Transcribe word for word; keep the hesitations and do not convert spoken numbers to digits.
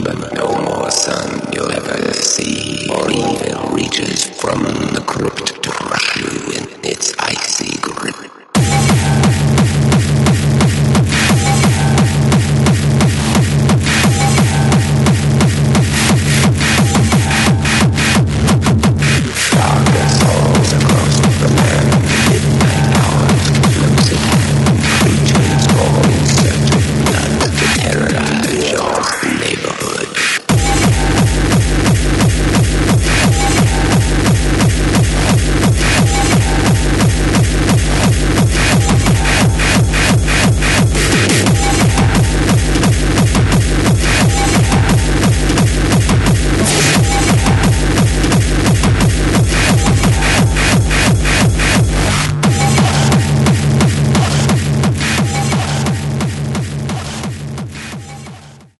but no more sun you'll ever see, or evil reaches from the crypt to crush you in its icy grip.